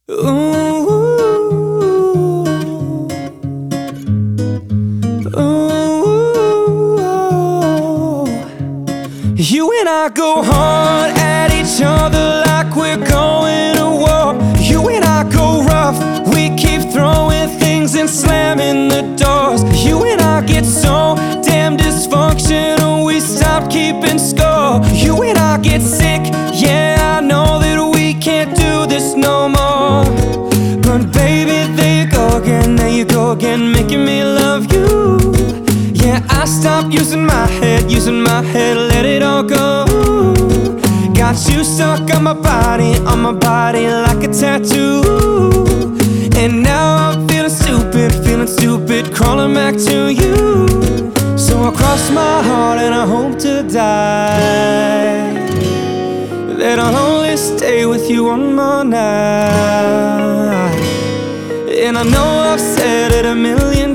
Ooh, ooh. You and I go hard at each other like we're going to war. You and I go rough, we keep throwing things and slamming the doors. You and I get so damn dysfunctional, we stop keeping score. You and I get sick, yeah, I know that we can't do this no more. But baby, there you go again, there you go again, making me love you. Yeah, I stopped using my head, let it all go. Got you stuck on my body like a tattoo. And now I'm feeling stupid, crawling back to you. So I cross my heart and I hope to die that I'll only stay with you one more night. And I know I've said it a million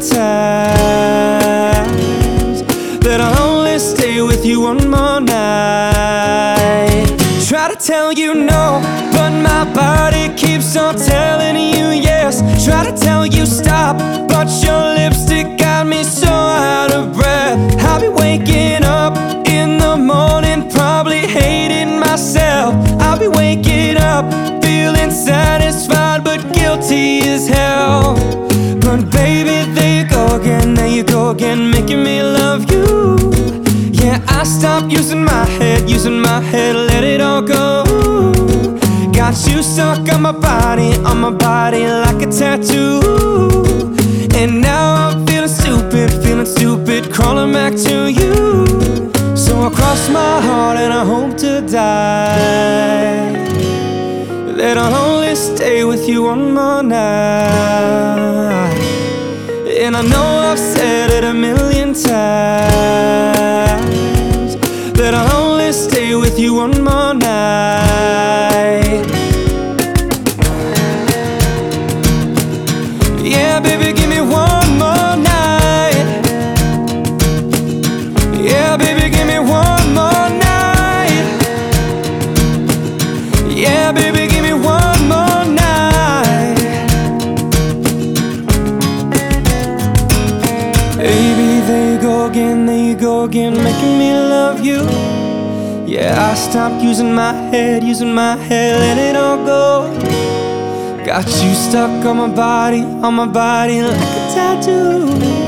times that I'll only stay with you one more night. Try to tell you no, but my body keeps on telling you yes. Try to tell you stop, but your lipstick got me so out of breath. I'll be waking up in the morning, probably hating myself. I'll be waking up feeling satisfied, but guilty as hell. But baby, there you go again, making me love you. Yeah, I stopped using my head, let it all go. Got you stuck on my body like a tattoo. And now I'm feeling stupid, crawling back to you. So I cross my heart and I hope to die that I'll only stay with you one more night. And I know I've said it a million times that I'll only stay with you one more night. Yeah, baby, give me one more night. Yeah, baby, give me one more night. Yeah, baby, give me one more night. Baby, there you go again, making me love you. Yeah, I stopped using my head, let it all go. Got you stuck on my body like a tattoo.